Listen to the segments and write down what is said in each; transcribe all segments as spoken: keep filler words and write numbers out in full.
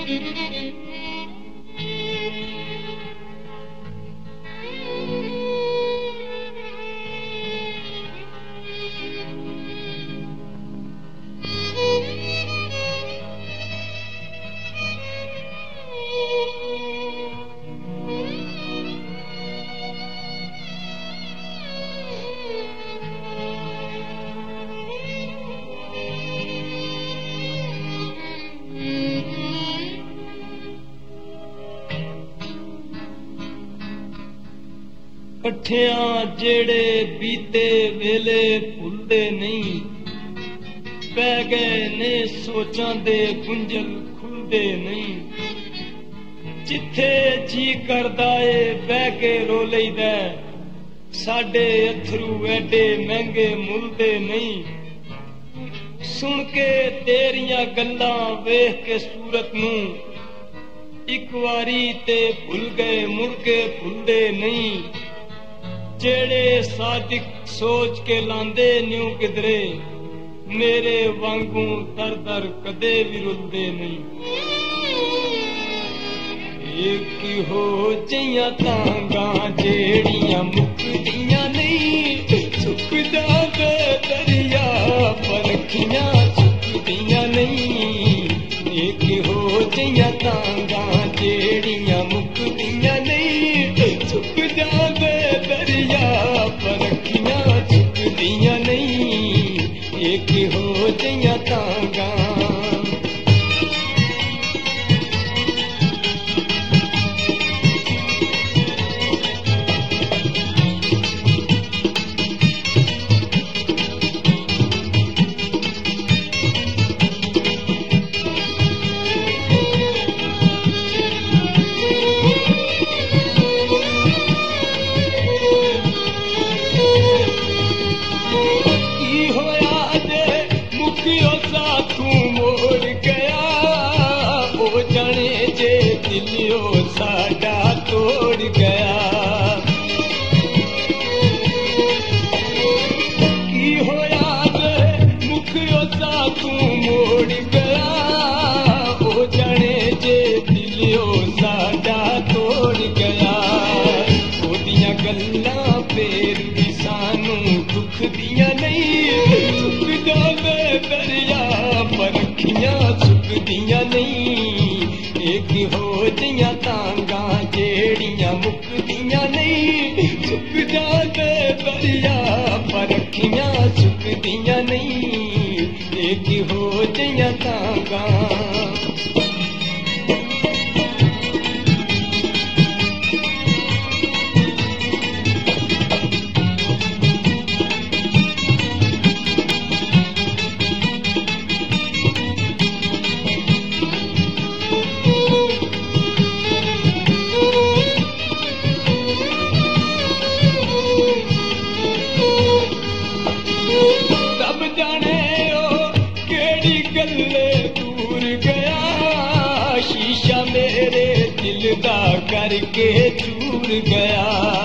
कठिया जेड़े बीते वेले भुलदे नहीं, पै गए ने सोचां दे गुंजल खुलदे नहीं। जिथे जी करदा ए बह के रो लईदा, साडे अथरू एडे महंगे मुलदे नहीं। सुन के तेरियां गल्लां वेख के सूरत नूं, इक वारी ते भुल गए मुड़ के भुलदे नहीं। जेड़े सादिक सोच के लांदे न्यू किधरे, मेरे वांगू दर दर कदे भी रुलदे नहीं। एक हो जियां तांगा जेड़ियां मुकदियां नहीं, सुख जावे दरिया परखियां सुखदियां नहीं। एक हो जियां तांगा जेड़ियां मुकदियां नहीं, सुख जावे दरिया परखियां सुखदियां नहीं। एक हो जियां तांगा साडा तोड़ गया। की होया जे मुखियो सा तू मोड़ गया, ओ जाने जे दिलियो साडा तोड़ गया। ओदियां गल्लां फेर भी सानू दुख दियां नहीं, सुख जावे दरिया परखियां सुख दियां नहीं। एक हो जियां तांगा जेड़ियां मुकदियां नहीं, सुख जावे दरिया परखियां सुखदियां नहीं। एक हो जियां तांगा करके चूर गया।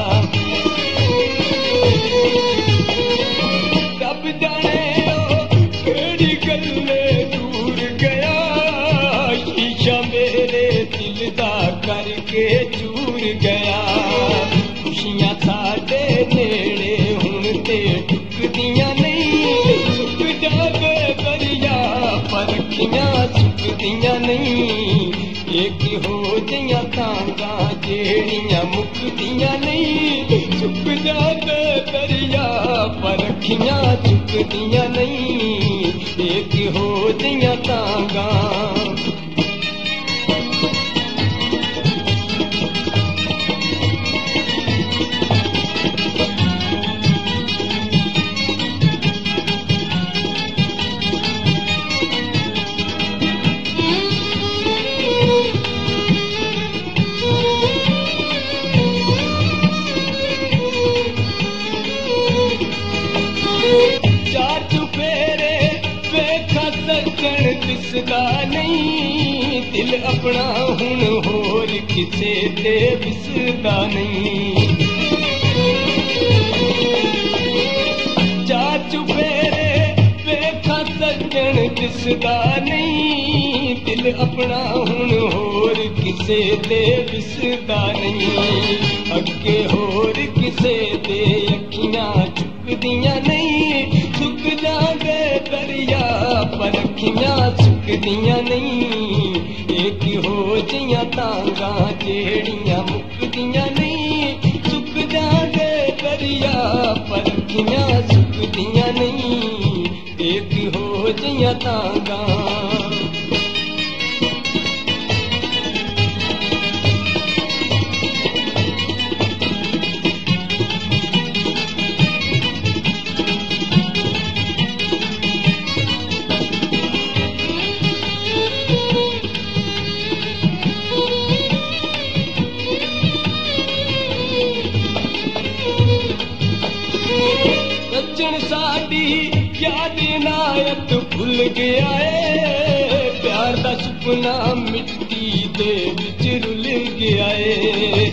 तब जाने केड़ी गल्ले दूर गया, शीशा मेरे दिल दा करके चूर गया। खुशियां साडे नेड़े हुण ते टुकदियां नहीं, सुख जावे दरिया परखियां सुखदियां नहीं। एक हो जियां तांगा जेड़ियां मुकदियां नहीं, सुख जावे दरिया परखियां सुखदियां नहीं। एक हो जियां तांगा दिसदा नहीं, दिल अपना हुण होर किसे ते विसदा नहीं। चार चुफेरे वेखा सज्जन दिसदा नहीं, दिल अपना हुण होर किसे दे दिसदा नहीं। अगे होर किसे दे अखियां चुकदियां नहीं, सुक जांदे दरिया पर अखियां सुकदियां नहीं। एक हो जियां तांगा जेड़ियां मुकदियां नहीं, सुक जांदे दरिया पर अखियां सुकदियां नहीं। एक हो जियां तांगा सज्जन साडी याद इनायत भुल गया है, प्यार दा सुपना मिट्टी दे विच रुल गया है।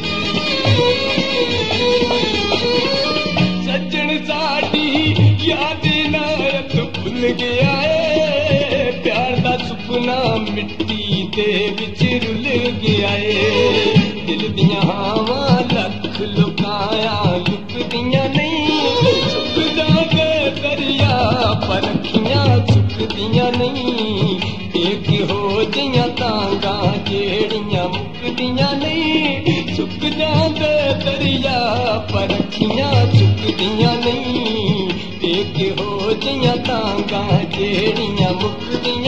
सज्जन साडी याद इनायत भुल गया है, प्यार दा सुपना मिट्टी दे विच रुल गया है। दिल दियां हावां लख लुकाया लुकदियां नहीं, सुक जांदे दरिया पर अखियां सुकदियां नहीं। एक हो जियां तांगा जेड़ियां मुकदियां नहीं, सुक जांदे दरिया पर अखियां सुकदियां नहीं। एक हो जियां तांगा जेड़ियां मुकदियां